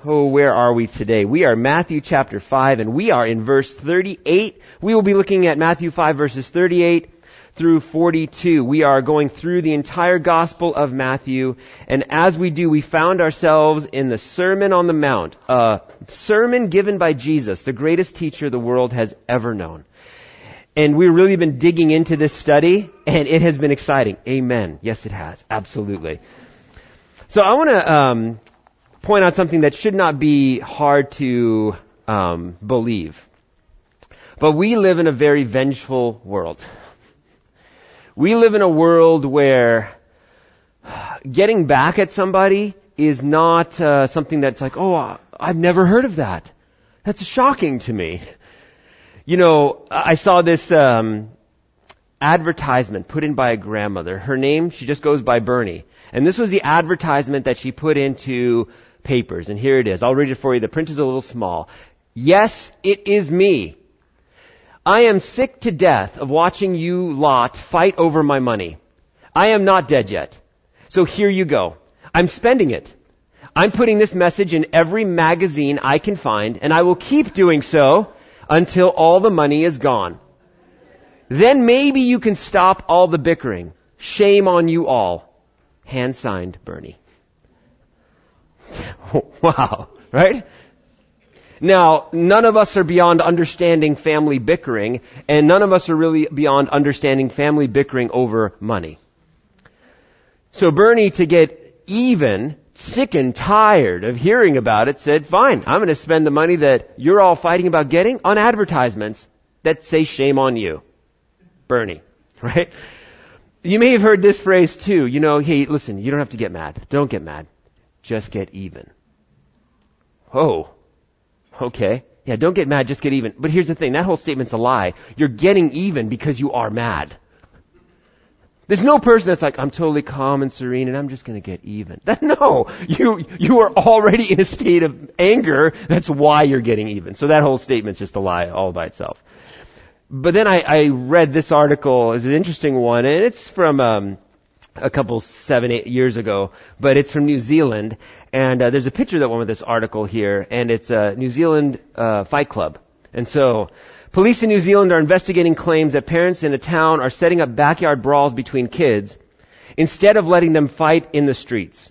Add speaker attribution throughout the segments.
Speaker 1: Oh, where are we today? We are Matthew chapter 5, and we are in verse 38. We will be looking at Matthew 5 verses 38 through 42. We are going through the entire Gospel of Matthew, and as we do, we found ourselves in the Sermon on the Mount, a sermon given by Jesus, the greatest teacher the world has ever known. And we've really been digging into this study, and it has been exciting. Amen. Yes, it has. Absolutely. So I want to point out something that should not be hard to believe. But we live in a very vengeful world. We live in a world where getting back at somebody is not something that's like, oh, I've never heard of that. That's shocking to me. You know, I saw this advertisement put in by a grandmother. Her name, she just goes by Bernie. And this was the advertisement that she put into papers. And here it is. I'll read it for you. The print is a little small. Yes, it is me. I am sick to death of watching you lot fight over my money. I am not dead yet. So here you go. I'm spending it. I'm putting this message in every magazine I can find, and I will keep doing so until all the money is gone. Then maybe you can stop all the bickering. Shame on you all. Hand signed, Bernie. Wow, right? Now, none of us are beyond understanding family bickering, and none of us are really beyond understanding family bickering over money. So Bernie, to get even, sick and tired of hearing about it, said, fine, I'm going to spend the money that you're all fighting about getting on advertisements that say shame on you. Bernie, right? You may have heard this phrase too. You know, hey, listen, you don't have to get mad. Don't get mad. Just get even. Oh, okay. Yeah, don't get mad, just get even. But here's the thing, that whole statement's a lie. You're getting even because you are mad. There's no person that's like, I'm totally calm and serene and I'm just going to get even. No, you are already in a state of anger. That's why you're getting even. So that whole statement's just a lie all by itself. But then I read this article. It's an interesting one, and it's from a couple 7-8 years ago, but it's from New Zealand, and there's a picture that went with this article here, and it's a New Zealand fight club. And so, police in New Zealand are investigating claims that parents in a town are setting up backyard brawls between kids instead of letting them fight in the streets.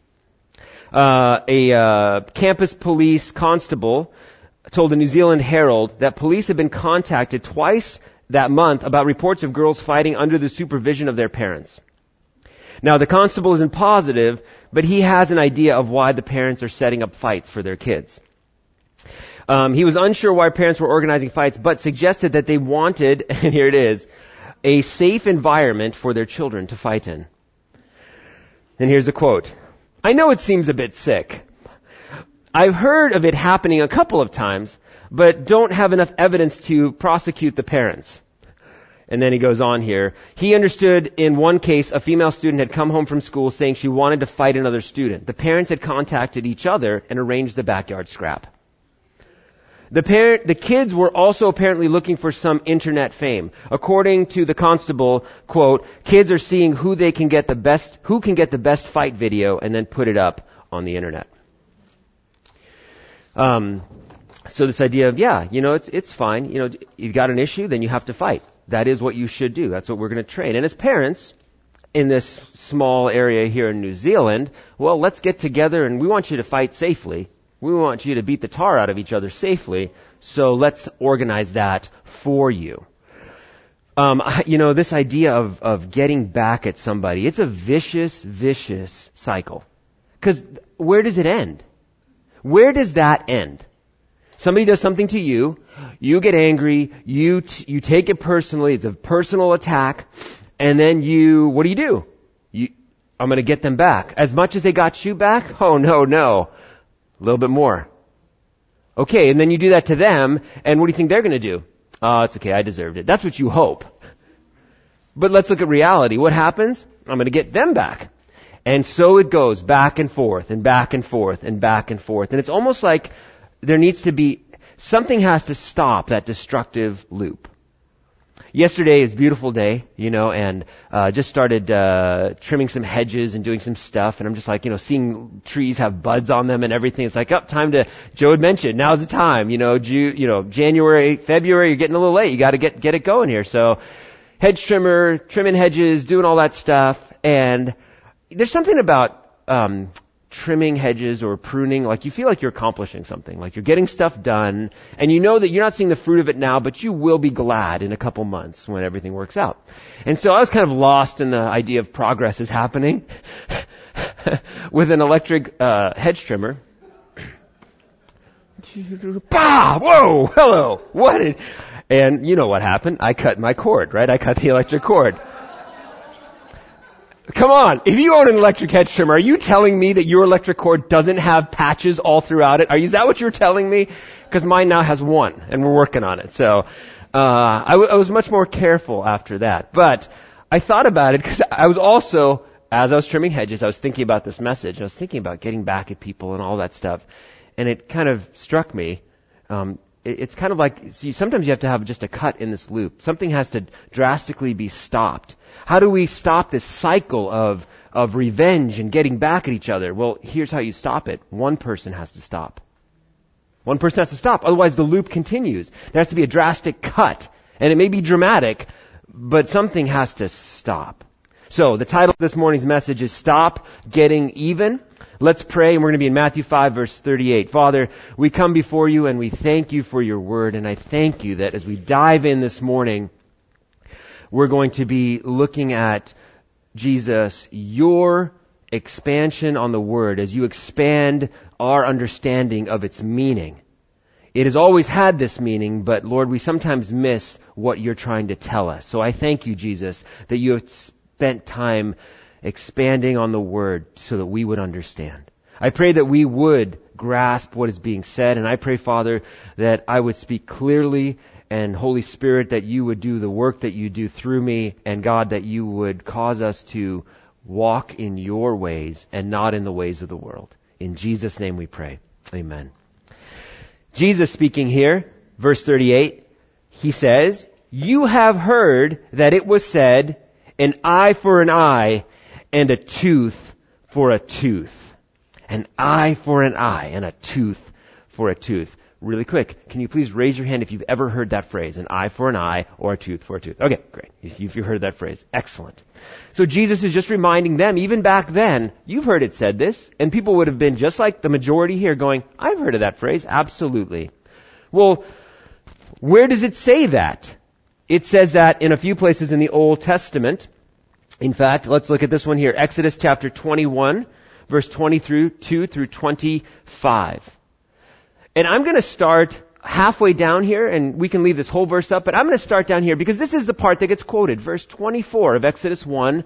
Speaker 1: A campus police constable told the New Zealand Herald that police have been contacted twice that month about reports of girls fighting under the supervision of their parents. Now, the constable isn't positive, but he has an idea of why the parents are setting up fights for their kids. He was unsure why parents were organizing fights, but suggested that they wanted, and here it is, a safe environment for their children to fight in. And here's a quote. I know it seems a bit sick. I've heard of it happening a couple of times, but don't have enough evidence to prosecute the parents. And then he goes on here. He understood in one case a female student had come home from school saying she wanted to fight another student. The parents had contacted each other and arranged the backyard scrap. The kids were also apparently looking for some internet fame. According to the constable, quote, kids are seeing who can get the best fight video and then put it up on the internet. So this idea of, it's fine. You've got an issue, then you have to fight. That is what you should do. That's what we're going to train. And as parents, in this small area here in New Zealand, well, let's get together and we want you to fight safely. We want you to beat the tar out of each other safely. So let's organize that for you. This idea of getting back at somebody, it's a vicious, vicious cycle. Because where does it end? Where does that end? Somebody does something to you, you get angry, you take it personally, it's a personal attack, and then what do? I'm going to get them back. As much as they got you back? Oh, no. A little bit more. Okay, and then you do that to them, and what do you think they're going to do? Oh, it's okay, I deserved it. That's what you hope. But let's look at reality. What happens? I'm going to get them back. And so it goes back and forth and back and forth and back and forth. And it's almost like something has to stop that destructive loop. Yesterday is a beautiful day, and just started trimming some hedges and doing some stuff, and I'm just like, seeing trees have buds on them and everything. It's like, Joe had mentioned, now's the time, January, February, you're getting a little late. You got to get it going here. So, hedge trimmer, trimming hedges, doing all that stuff, and there's something about trimming hedges or pruning, like you feel like you're accomplishing something, like you're getting stuff done, and you know that you're not seeing the fruit of it now, but you will be glad in a couple months when everything works out. And so I was kind of lost in the idea of progress is happening with an electric hedge trimmer. Bah! Whoa! Hello! And you know what happened? I cut my cord, right? I cut the electric cord. Come on, if you own an electric hedge trimmer, are you telling me that your electric cord doesn't have patches all throughout it? Is that what you're telling me? Because mine now has one, and we're working on it. So, I was much more careful after that. But I thought about it because I was also, as I was trimming hedges, I was thinking about this message. I was thinking about getting back at people and all that stuff. And it kind of struck me. It's kind of like, sometimes you have to have just a cut in this loop. Something has to drastically be stopped. How do we stop this cycle of revenge and getting back at each other? Well, here's how you stop it. One person has to stop. One person has to stop. Otherwise, the loop continues. There has to be a drastic cut. And it may be dramatic, but something has to stop. So, the title of this morning's message is Stop Getting Even. Let's pray, and we're going to be in Matthew 5, verse 38. Father, we come before you, and we thank you for your word, and I thank you that as we dive in this morning, we're going to be looking at, Jesus, your expansion on the word as you expand our understanding of its meaning. It has always had this meaning, but Lord, we sometimes miss what you're trying to tell us. So I thank you, Jesus, that you have spent time expanding on the word so that we would understand. I pray that we would grasp what is being said, and I pray, Father, that I would speak clearly, and Holy Spirit, that you would do the work that you do through me, and God, that you would cause us to walk in your ways and not in the ways of the world. In Jesus' name we pray. Amen. Jesus speaking here, verse 38, he says, "You have heard that it was said, an eye for an eye and a tooth for a tooth." An eye for an eye and a tooth for a tooth. Really quick, can you please raise your hand if you've ever heard that phrase, an eye for an eye or a tooth for a tooth? Okay, great. If you've heard that phrase, excellent. So Jesus is just reminding them, even back then, you've heard it said this, and people would have been just like the majority here going, I've heard of that phrase, absolutely. Well, where does it say that? It says that in a few places in the Old Testament. In fact, let's look at this one here, Exodus chapter 21, verse 22 through 25. And I'm going to start halfway down here, and we can leave this whole verse up, but I'm going to start down here because this is the part that gets quoted. Verse 24 of Exodus 1.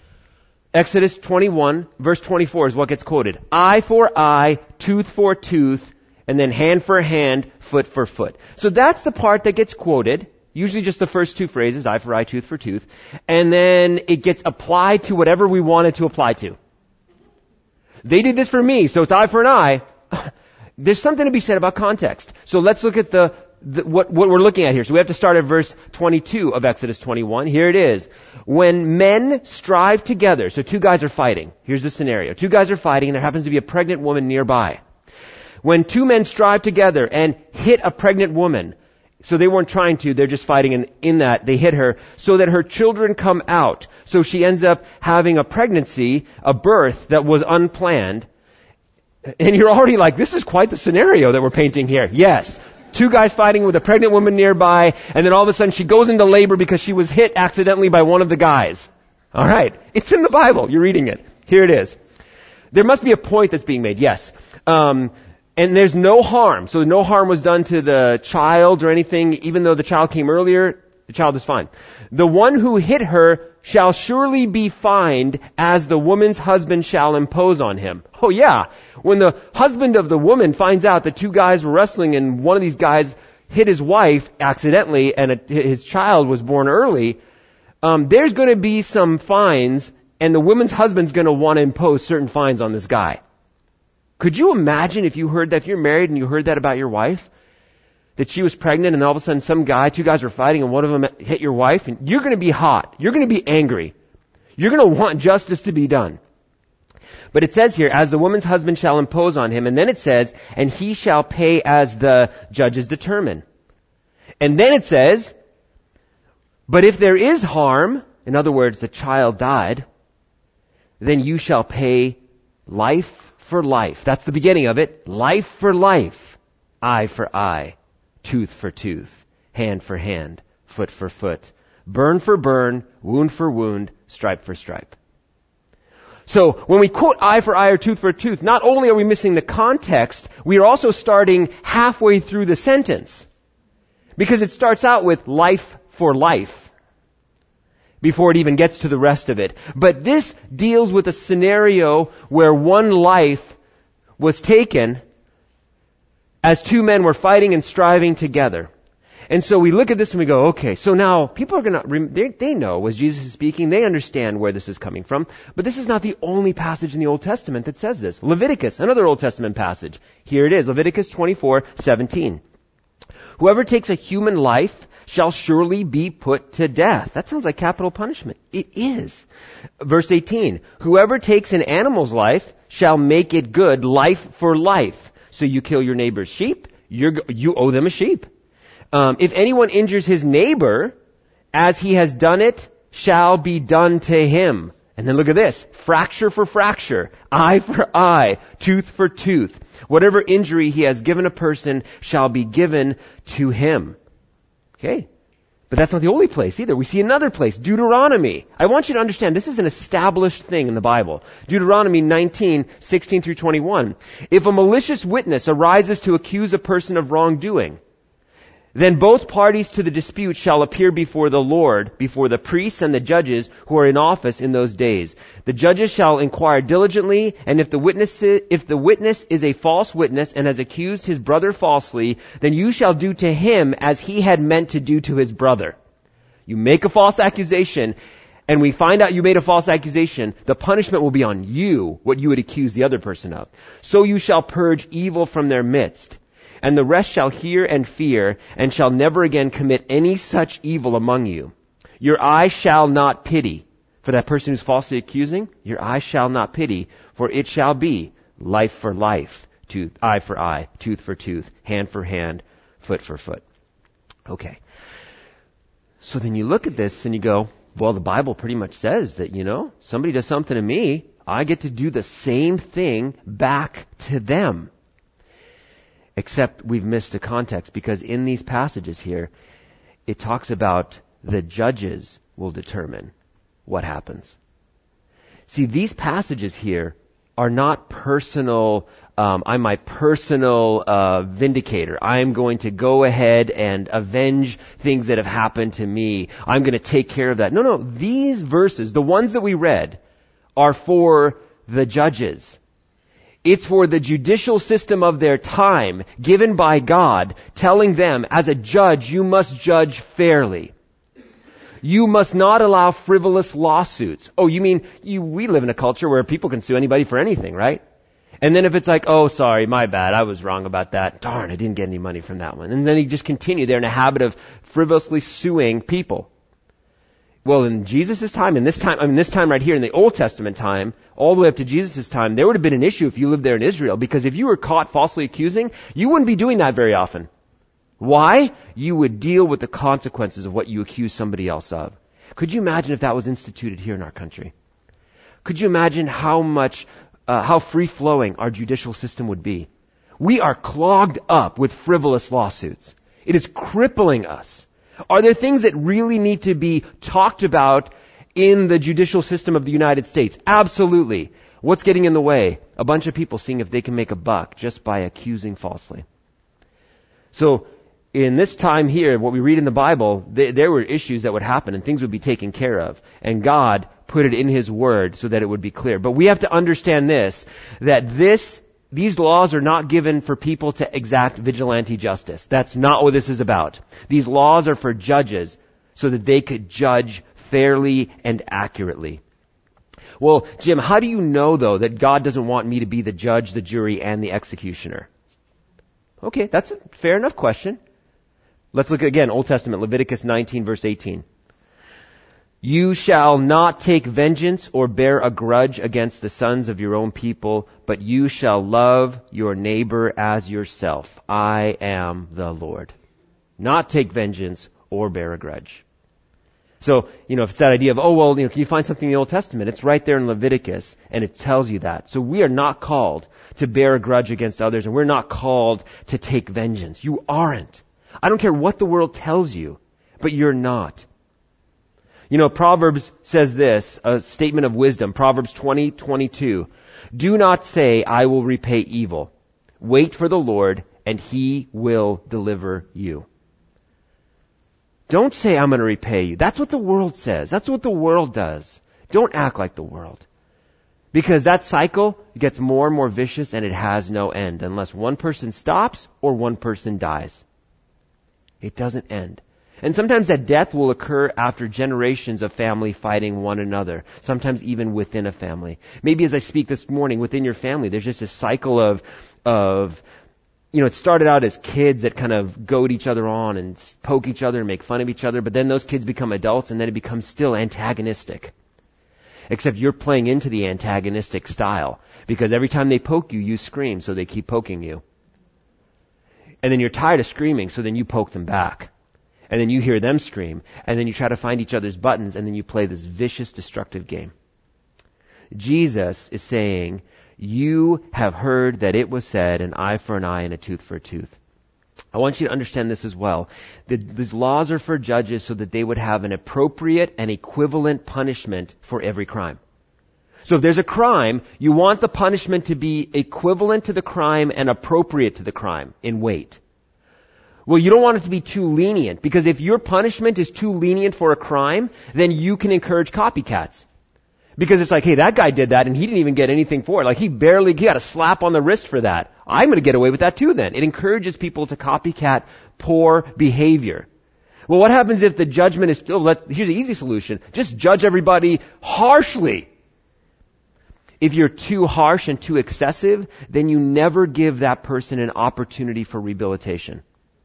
Speaker 1: Exodus 21, verse 24 is what gets quoted. Eye for eye, tooth for tooth, and then hand for hand, foot for foot. So that's the part that gets quoted. Usually just the first two phrases, eye for eye, tooth for tooth. And then it gets applied to whatever we want it to apply to. They did this for me, so it's eye for an eye. There's something to be said about context. So let's look at what we're looking at here. So we have to start at verse 22 of Exodus 21. Here it is. When men strive together, so two guys are fighting. Here's the scenario. Two guys are fighting, and there happens to be a pregnant woman nearby. When two men strive together and hit a pregnant woman, so they weren't trying to, they're just fighting, and in that they hit her, so that her children come out. So she ends up having a pregnancy, a birth that was unplanned. And you're already like, this is quite the scenario that we're painting here. Yes. Two guys fighting with a pregnant woman nearby, and then all of a sudden she goes into labor because she was hit accidentally by one of the guys. All right. It's in the Bible. You're reading it. Here it is. There must be a point that's being made. Yes. And there's no harm. So no harm was done to the child or anything. Even though the child came earlier, the child is fine. The one who hit her shall surely be fined, as the woman's husband shall impose on him. Oh yeah. When the husband of the woman finds out that two guys were wrestling and one of these guys hit his wife accidentally and his child was born early, there's going to be some fines, and the woman's husband's going to want to impose certain fines on this guy. Could you imagine if you heard that, if you're married and you heard that about your wife? that she was pregnant and all of a sudden two guys were fighting and one of them hit your wife, and you're going to be hot. You're going to be angry. You're going to want justice to be done. But it says here, as the woman's husband shall impose on him, and then it says, and he shall pay as the judges determine. And then it says, but if there is harm, in other words, the child died, then you shall pay life for life. That's the beginning of it. Life for life. Eye for eye. Tooth for tooth. Hand for hand. Foot for foot. Burn for burn. Wound for wound. Stripe for stripe. So when we quote eye for eye or tooth for tooth, not only are we missing the context, we are also starting halfway through the sentence. Because it starts out with life for life before it even gets to the rest of it. But this deals with a scenario where one life was taken as two men were fighting and striving together. And so we look at this and we go, okay, so now people are going to, they know as Jesus is speaking, they understand where this is coming from. But this is not the only passage in the Old Testament that says this. Leviticus, another Old Testament passage. Here it is, Leviticus 24:17. Whoever takes a human life shall surely be put to death. That sounds like capital punishment. It is. Verse 18. Whoever takes an animal's life shall make it good, life for life. So you kill your neighbor's sheep, you owe them a sheep. If anyone injures his neighbor, as he has done it, shall be done to him. And then look at this. Fracture for fracture. Eye for eye. Tooth for tooth. Whatever injury he has given a person shall be given to him. Okay. But that's not the only place either. We see another place. Deuteronomy. I want you to understand this is an established thing in the Bible. Deuteronomy 19:16-21. If a malicious witness arises to accuse a person of wrongdoing, then both parties to the dispute shall appear before the Lord, before the priests and the judges who are in office in those days. The judges shall inquire diligently, and if the witness is a false witness and has accused his brother falsely, then you shall do to him as he had meant to do to his brother. You make a false accusation, and we find out you made a false accusation, the punishment will be on you, what you would accuse the other person of. So you shall purge evil from their midst. And the rest shall hear and fear, and shall never again commit any such evil among you. Your eye shall not pity. For that person who's falsely accusing, your eye shall not pity, for it shall be life for life, eye for eye, tooth for tooth, hand for hand, foot for foot. Okay. So then you look at this and you go, well, the Bible pretty much says that, somebody does something to me, I get to do the same thing back to them. Except we've missed the context, because in these passages here, it talks about the judges will determine what happens. See, these passages here are not personal, I'm my personal vindicator. I'm going to go ahead and avenge things that have happened to me. I'm going to take care of that. No, these verses, the ones that we read, are for the judges. It's for the judicial system of their time, given by God, telling them, as a judge, you must judge fairly. You must not allow frivolous lawsuits. Oh, you mean, we live in a culture where people can sue anybody for anything, right? And then if it's like, oh, sorry, my bad, I was wrong about that. Darn, I didn't get any money from that one. And then you just continue. They're in a habit of frivolously suing people. Well, in Jesus' time, this time right here in the Old Testament time, all the way up to Jesus' time, there would have been an issue if you lived there in Israel, because if you were caught falsely accusing, you wouldn't be doing that very often. Why? You would deal with the consequences of what you accuse somebody else of. Could you imagine if that was instituted here in our country? Could you imagine how free-flowing our judicial system would be? We are clogged up with frivolous lawsuits. It is crippling us. Are there things that really need to be talked about in the judicial system of the United States? Absolutely. What's getting in the way? A bunch of people seeing if they can make a buck just by accusing falsely. So, in this time here, what we read in the Bible, there were issues that would happen and things would be taken care of. And God put it in His Word so that it would be clear. But we have to understand this, that these laws are not given for people to exact vigilante justice. That's not what this is about. These laws are for judges so that they could judge fairly and accurately. Well, Jim, how do you know, though, that God doesn't want me to be the judge, the jury, and the executioner? Okay, that's a fair enough question. Let's look again, Old Testament, Leviticus 19, verse 18. You shall not take vengeance or bear a grudge against the sons of your own people, but you shall love your neighbor as yourself. I am the Lord. Not take vengeance or bear a grudge. So, if it's that idea of, can you find something in the Old Testament? It's right there in Leviticus, and it tells you that. So we are not called to bear a grudge against others, and we're not called to take vengeance. You aren't. I don't care what the world tells you, but you're not. Proverbs says this, a statement of wisdom, Proverbs 20:22. Do not say, I will repay evil. Wait for the Lord, and He will deliver you. Don't say, I'm going to repay you. That's what the world says. That's what the world does. Don't act like the world. Because that cycle gets more and more vicious, and it has no end unless one person stops or one person dies. It doesn't end. And sometimes that death will occur after generations of family fighting one another. Sometimes even within a family. Maybe as I speak this morning, within your family, there's just a cycle of it started out as kids that kind of goad each other on and poke each other and make fun of each other, but then those kids become adults and then it becomes still antagonistic. Except you're playing into the antagonistic style. Because every time they poke you, you scream, so they keep poking you. And then you're tired of screaming, so then you poke them back. And then you hear them scream, and then you try to find each other's buttons, and then you play this vicious, destructive game. Jesus is saying, you have heard that it was said, an eye for an eye and a tooth for a tooth. I want you to understand this as well. These laws are for judges so that they would have an appropriate and equivalent punishment for every crime. So if there's a crime, you want the punishment to be equivalent to the crime and appropriate to the crime in weight. Well, you don't want it to be too lenient, because if your punishment is too lenient for a crime, then you can encourage copycats. Because it's like, hey, that guy did that and he didn't even get anything for it. Like he got a slap on the wrist for that. I'm going to get away with that too then. It encourages people to copycat poor behavior. Well, what happens if the judgment is still, here's an easy solution. Just judge everybody harshly. If you're too harsh and too excessive, then you never give that person an opportunity for rehabilitation.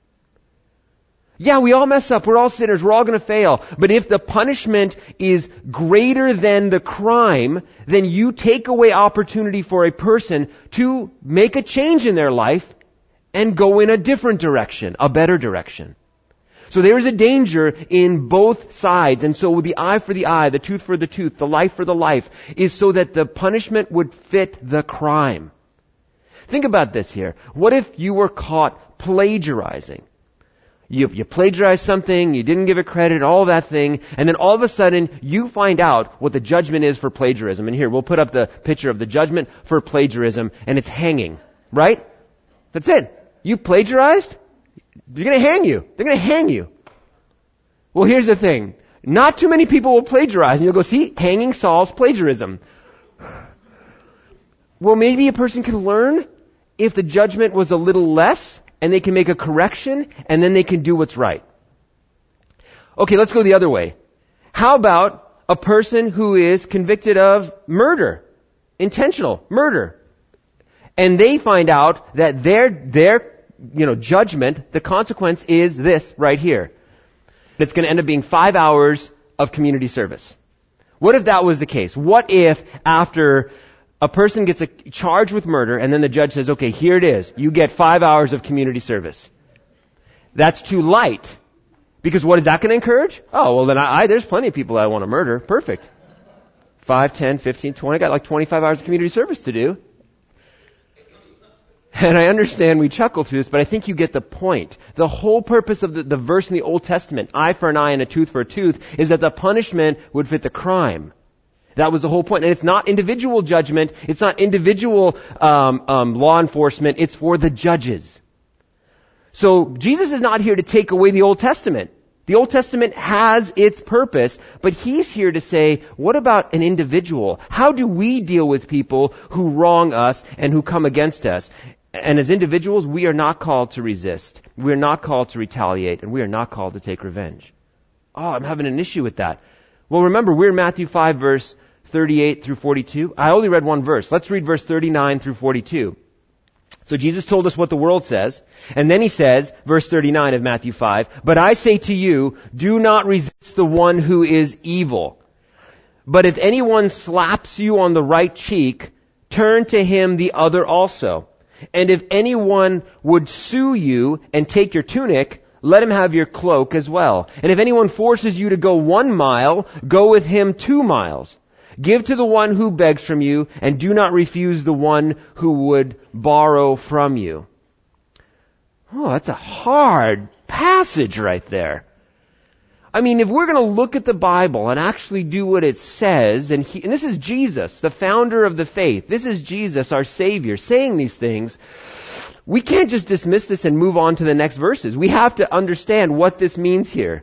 Speaker 1: Yeah, we all mess up. We're all sinners. We're all going to fail. But if the punishment is greater than the crime, then you take away opportunity for a person to make a change in their life and go in a different direction, a better direction. So there is a danger in both sides. And so the eye for the eye, the tooth for the tooth, the life for the life, is so that the punishment would fit the crime. Think about this here. What if you were caught plagiarizing? You plagiarized something, you didn't give it credit, all that thing, and then all of a sudden you find out what the judgment is for plagiarism. And here, we'll put up the picture of the judgment for plagiarism, and it's hanging, right? That's it. You plagiarized? They're going to hang you. They're going to hang you. Well, here's the thing. Not too many people will plagiarize, and you'll go, see, hanging solves plagiarism. Well, maybe a person can learn if the judgment was a little less, and they can make a correction, and then they can do what's right. Okay, let's go the other way. How about a person who is convicted of murder, intentional murder, and they find out that their judgment, the consequence is this right here. It's going to end up being 5 hours of community service. What if that was the case? What if after a person gets charged with murder, and then the judge says, okay, here it is. You get 5 hours of community service. That's too light. Because what is that going to encourage? Oh, well then there's plenty of people I want to murder. Perfect. 5, 10, 15, 20. I got like 25 hours of community service to do. And I understand we chuckle through this, but I think you get the point. The whole purpose of the verse in the Old Testament, eye for an eye and a tooth for a tooth, is that the punishment would fit the crime. That was the whole point. And it's not individual judgment. It's not individual law enforcement. It's for the judges. So Jesus is not here to take away the Old Testament. The Old Testament has its purpose, but He's here to say, what about an individual? How do we deal with people who wrong us and who come against us? And as individuals, we are not called to resist. We are not called to retaliate, and we are not called to take revenge. Oh, I'm having an issue with that. Well, remember, we're in Matthew 5, verse 38 through 42. I only read one verse. Let's read verse 39 through 42. So Jesus told us what the world says. And then he says, verse 39 of Matthew 5, "But I say to you, do not resist the one who is evil. But if anyone slaps you on the right cheek, turn to him the other also. And if anyone would sue you and take your tunic, let him have your cloak as well. And if anyone forces you to go 1 mile, go with him 2 miles. Give to the one who begs from you, and do not refuse the one who would borrow from you." Oh, that's a hard passage right there. I mean, if we're going to look at the Bible and actually do what it says, and this is Jesus, the founder of the faith, this is Jesus, our Savior, saying these things, we can't just dismiss this and move on to the next verses. We have to understand what this means here.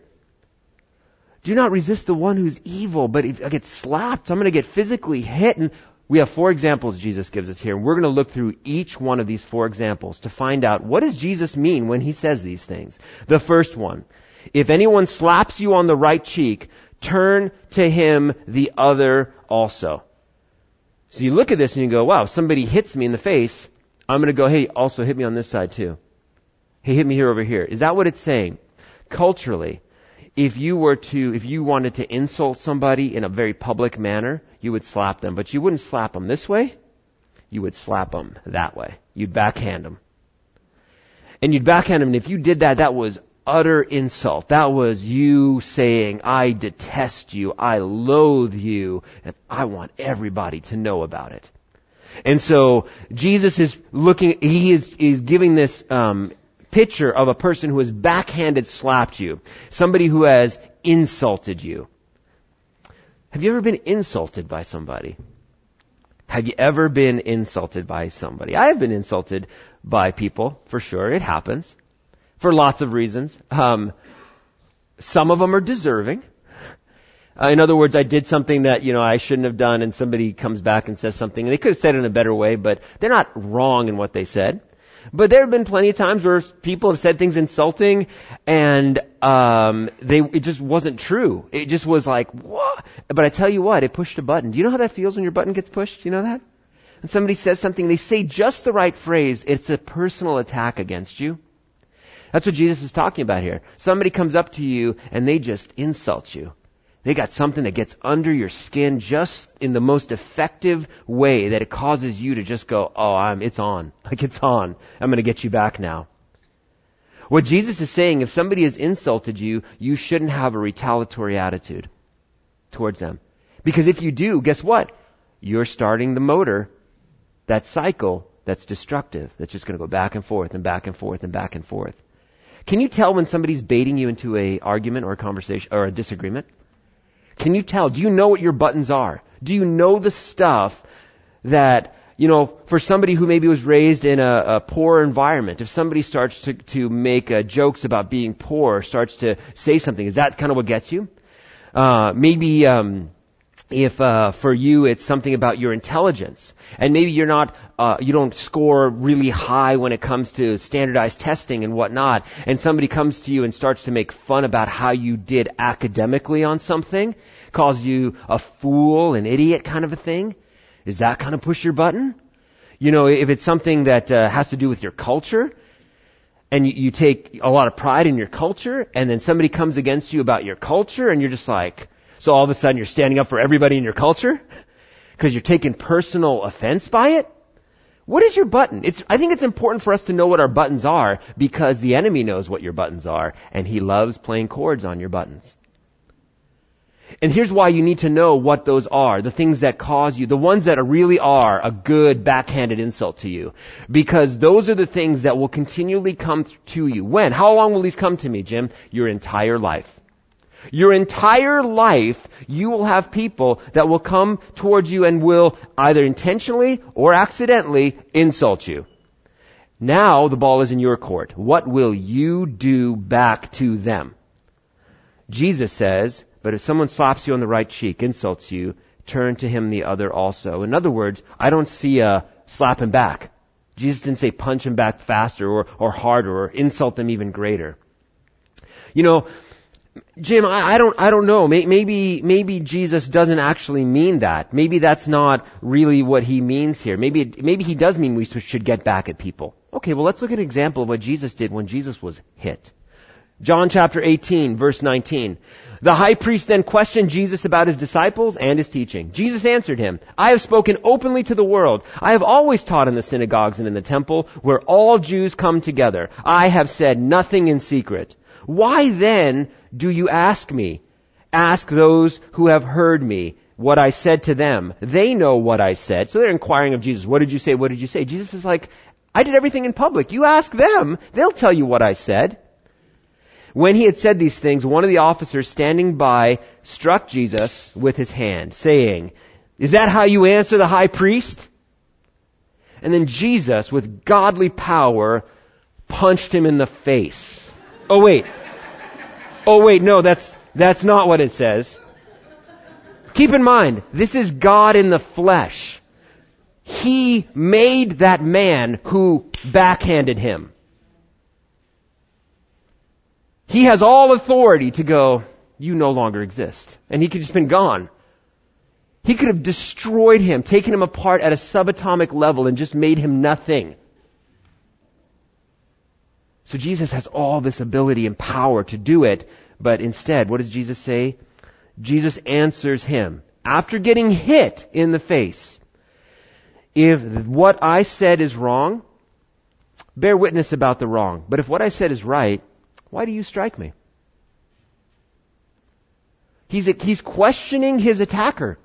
Speaker 1: Do not resist the one who's evil, but if I get slapped, I'm going to get physically hit. And we have 4 examples Jesus gives us here. And we're going to look through each one of these 4 examples to find out what does Jesus mean when he says these things. The first one, if anyone slaps you on the right cheek, turn to him the other also. So you look at this and you go, wow, if somebody hits me in the face, I'm going to go, hey, also hit me on this side too. Hey, hit me here over here. Is that what it's saying? Culturally, if you wanted to insult somebody in a very public manner, you would slap them. But you wouldn't slap them this way. You would slap them that way. You'd backhand them. And you'd backhand them, and if you did that, that was utter insult. That was you saying, I detest you, I loathe you, and I want everybody to know about it. And so Jesus is he is giving this picture of a person who has backhanded slapped you. Somebody who has insulted you. Have you ever been insulted by somebody? Have you ever been insulted by somebody? I have been insulted by people, for sure. It happens. For lots of reasons. Some of them are deserving. In other words, I did something that, I shouldn't have done, and somebody comes back and says something, and they could have said it in a better way, but they're not wrong in what they said. But there have been plenty of times where people have said things insulting, and it just wasn't true. It just was like, what? But I tell you what, it pushed a button. Do you know how that feels when your button gets pushed? You know that? And somebody says something, they say just the right phrase, it's a personal attack against you. That's what Jesus is talking about here. Somebody comes up to you and they just insult you. They got something that gets under your skin just in the most effective way that it causes you to just go, it's on. Like it's on. I'm going to get you back now. What Jesus is saying, if somebody has insulted you, you shouldn't have a retaliatory attitude towards them. Because if you do, guess what? You're starting the motor, that cycle that's destructive, that's just going to go back and forth and back and forth and back and forth. Can you tell when somebody's baiting you into an argument or a conversation or a disagreement? Can you tell? Do you know what your buttons are? Do you know the stuff that, for somebody who maybe was raised in a poor environment, if somebody starts to make jokes about being poor, starts to say something, is that kind of what gets you? If for you it's something about your intelligence, and maybe you don't score really high when it comes to standardized testing and whatnot, and somebody comes to you and starts to make fun about how you did academically on something, calls you a fool, an idiot kind of a thing, is that kind of push your button? If it's something that has to do with your culture, and you take a lot of pride in your culture, and then somebody comes against you about your culture, and you're just like, so all of a sudden you're standing up for everybody in your culture because you're taking personal offense by it? What is your button? I think it's important for us to know what our buttons are because the enemy knows what your buttons are and he loves playing chords on your buttons. And here's why you need to know what those are, the things that cause you, the ones that really are a good backhanded insult to you. Because those are the things that will continually come to you. When? How long will these come to me, Jim? Your entire life. Your entire life, you will have people that will come towards you and will either intentionally or accidentally insult you. Now the ball is in your court. What will you do back to them? Jesus says, but if someone slaps you on the right cheek, insults you, turn to him the other also. In other words, I don't see a slap him back. Jesus didn't say punch him back faster or harder or insult them even greater. Jim, I don't know. Maybe Jesus doesn't actually mean that. Maybe that's not really what he means here. Maybe he does mean we should get back at people. Okay, well, let's look at an example of what Jesus did when Jesus was hit. John chapter 18, verse 19. The high priest then questioned Jesus about his disciples and his teaching. Jesus answered him, I have spoken openly to the world. I have always taught in the synagogues and in the temple where all Jews come together. I have said nothing in secret. Why then do you ask me? Ask those who have heard me what I said to them. They know what I said. So they're inquiring of Jesus. What did you say? What did you say? Jesus is like, I did everything in public. You ask them. They'll tell you what I said. When he had said these things, one of the officers standing by struck Jesus with his hand, saying, Is that how you answer the high priest? And then Jesus, with godly power, punched him in the face. Oh wait, no, that's not what it says. Keep in mind, this is God in the flesh. He made that man who backhanded him. He has all authority to go, you no longer exist. And he could have just been gone. He could have destroyed him, taken him apart at a subatomic level and just made him nothing. So Jesus has all this ability and power to do it, but instead, what does Jesus say? Jesus answers him, after getting hit in the face, if what I said is wrong, bear witness about the wrong. But if what I said is right, why do you strike me? He's questioning his attacker.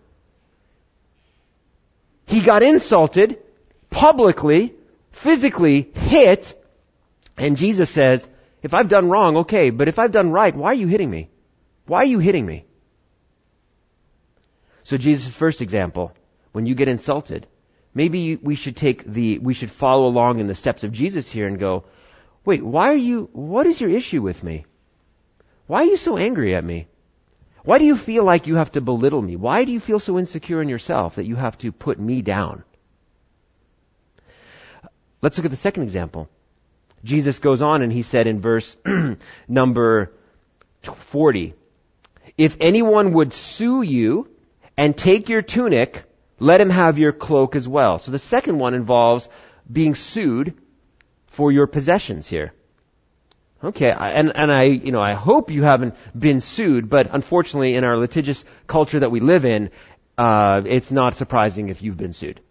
Speaker 1: He got insulted, publicly, physically hit, and Jesus says, if I've done wrong, okay, but if I've done right, why are you hitting me? Why are you hitting me? So Jesus' first example, when you get insulted, maybe we should follow along in the steps of Jesus here and go, wait, what is your issue with me? Why are you so angry at me? Why do you feel like you have to belittle me? Why do you feel so insecure in yourself that you have to put me down? Let's look at the second example. Jesus goes on and he said in verse number 40, if anyone would sue you and take your tunic, let him have your cloak as well. So the second one involves being sued for your possessions here. Okay, and I hope you haven't been sued, but unfortunately in our litigious culture that we live in, it's not surprising if you've been sued.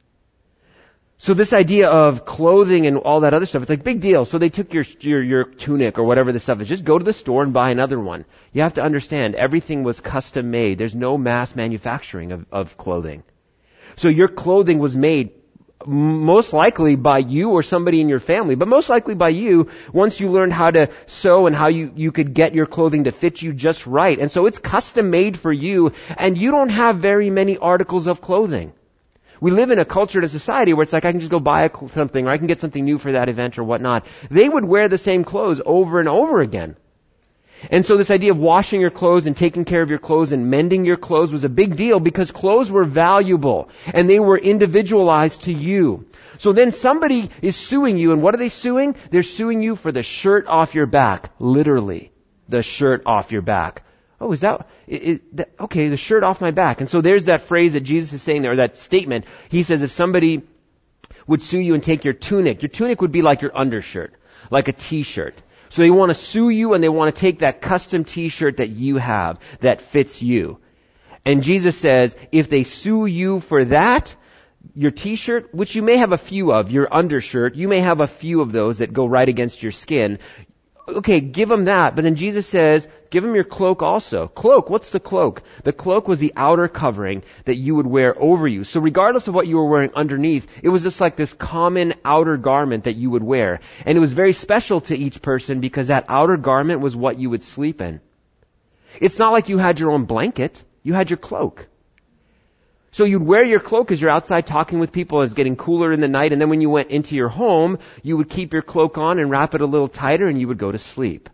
Speaker 1: So this idea of clothing and all that other stuff, it's like big deal. So they took your tunic or whatever the stuff is. Just go to the store and buy another one. You have to understand, everything was custom made. There's no mass manufacturing of clothing. So your clothing was made most likely by you or somebody in your family, but most likely by you once you learned how to sew and how you could get your clothing to fit you just right. And so it's custom made for you, and you don't have very many articles of clothing. We live in a culture and a society where it's like I can just go buy something or I can get something new for that event or whatnot. They would wear the same clothes over and over again. And so this idea of washing your clothes and taking care of your clothes and mending your clothes was a big deal because clothes were valuable and they were individualized to you. So then somebody is suing you, and what are they suing? They're suing you for the shirt off your back. Literally, the shirt off your back. Oh, is that okay, the shirt off my back. And so there's that phrase that Jesus is saying there, or that statement. He says if somebody would sue you and take your tunic would be like your undershirt, like a t-shirt. So they want to sue you and they want to take that custom t-shirt that you have that fits you. And Jesus says, if they sue you for that, your t-shirt, which you may have a few of, your undershirt, you may have a few of those that go right against your skin. Okay, give them that. But then Jesus says, give them your cloak also. Cloak, what's the cloak? The cloak was the outer covering that you would wear over you. So regardless of what you were wearing underneath, it was just like this common outer garment that you would wear. And it was very special to each person because that outer garment was what you would sleep in. It's not like you had your own blanket. You had your cloak. So you'd wear your cloak as you're outside talking with people as it's getting cooler in the night, and then when you went into your home, you would keep your cloak on and wrap it a little tighter and you would go to sleep.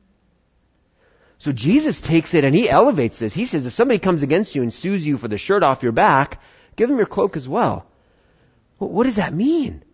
Speaker 1: So Jesus takes it and he elevates this. He says if somebody comes against you and sues you for the shirt off your back, give them your cloak as well. Well, what does that mean?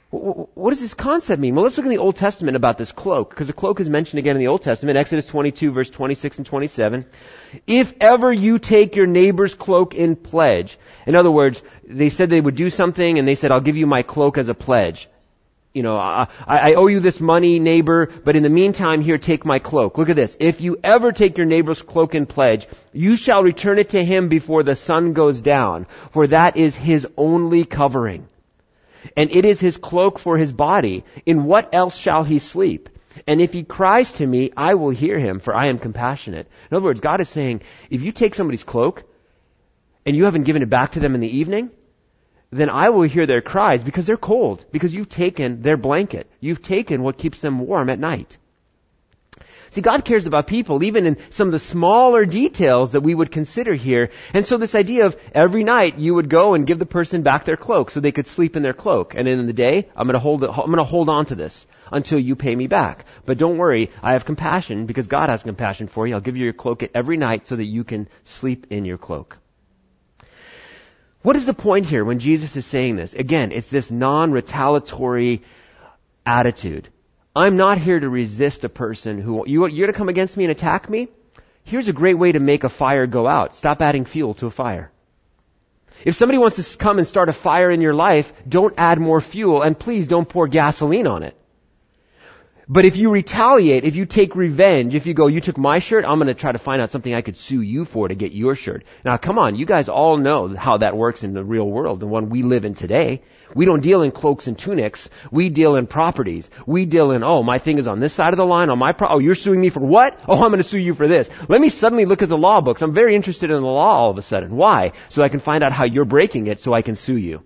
Speaker 1: What does this concept mean? Well, let's look in the Old Testament about this cloak, because the cloak is mentioned again in the Old Testament, Exodus 22, verse 26 and 27. If ever you take your neighbor's cloak in pledge. In other words, they said they would do something, and they said, I'll give you my cloak as a pledge. I owe you this money, neighbor, but in the meantime, here, take my cloak. Look at this. If you ever take your neighbor's cloak in pledge, you shall return it to him before the sun goes down, for that is his only covering. And it is his cloak for his body. In what else shall he sleep? And if he cries to me, I will hear him, for I am compassionate. In other words, God is saying, if you take somebody's cloak, and you haven't given it back to them in the evening, then I will hear their cries because they're cold, because you've taken their blanket. You've taken what keeps them warm at night. See, God cares about people, even in some of the smaller details that we would consider here. And so this idea of every night you would go and give the person back their cloak so they could sleep in their cloak. And in the day, I'm going to hold on to this until you pay me back. But don't worry, I have compassion because God has compassion for you. I'll give you your cloak every night so that you can sleep in your cloak. What is the point here when Jesus is saying this? Again, it's this non-retaliatory attitude. I'm not here to resist a person who, you're going to come against me and attack me? Here's a great way to make a fire go out. Stop adding fuel to a fire. If somebody wants to come and start a fire in your life, don't add more fuel, and please don't pour gasoline on it. But if you retaliate, if you take revenge, if you go, you took my shirt, I'm going to try to find out something I could sue you for to get your shirt. Now, come on, you guys all know how that works in the real world, the one we live in today. We don't deal in cloaks and tunics. We deal in properties. We deal in, my thing is on this side of the line, you're suing me for what? I'm going to sue you for this. Let me suddenly look at the law books. I'm very interested in the law all of a sudden. Why? So I can find out how you're breaking it so I can sue you.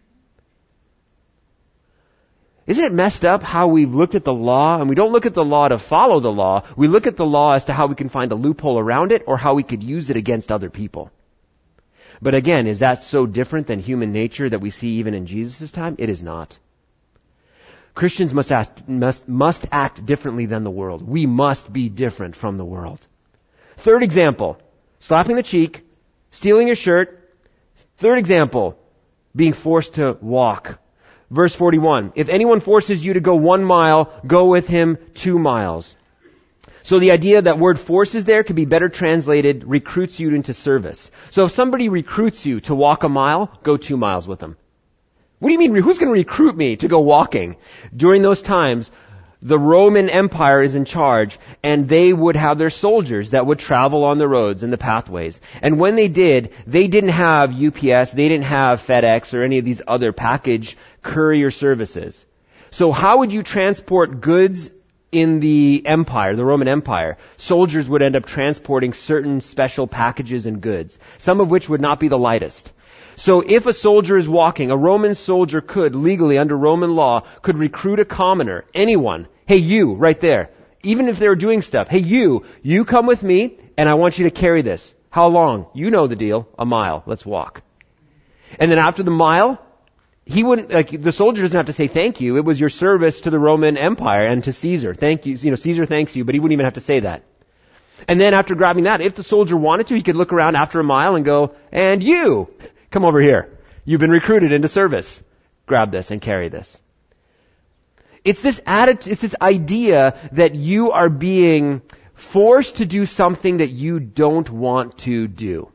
Speaker 1: Isn't it messed up how we've looked at the law, and we don't look at the law to follow the law. We look at the law as to how we can find a loophole around it or how we could use it against other people. But again, is that so different than human nature that we see even in Jesus' time? It is not. Christians must act differently than the world. We must be different from the world. Third example, slapping the cheek, stealing your shirt. Third example, being forced to walk. Verse 41, if anyone forces you to go 1 mile, go with him 2 miles. So the idea that word forces there could be better translated, recruits you into service. So if somebody recruits you to walk a mile, go 2 miles with them. What do you mean, who's going to recruit me to go walking? During those times, the Roman Empire is in charge, and they would have their soldiers that would travel on the roads and the pathways. And when they did, they didn't have UPS, they didn't have FedEx or any of these other package courier services. So how would you transport goods in the empire, the Roman Empire? Soldiers would end up transporting certain special packages and goods, some of which would not be the lightest. So if a soldier is walking, a Roman soldier could, legally under Roman law, could recruit a commoner, anyone. Hey, you, right there. Even if they were doing stuff. Hey, you come with me, and I want you to carry this. How long? You know the deal. 1 mile. Let's walk. And then after the mile, he wouldn't, the soldier doesn't have to say thank you. It was your service to the Roman Empire and to Caesar. Thank you. Caesar thanks you, but he wouldn't even have to say that. And then after grabbing that, if the soldier wanted to, he could look around after 1 mile and go, and you, come over here. You've been recruited into service. Grab this and carry this. It's this attitude, it's this idea that you are being forced to do something that you don't want to do.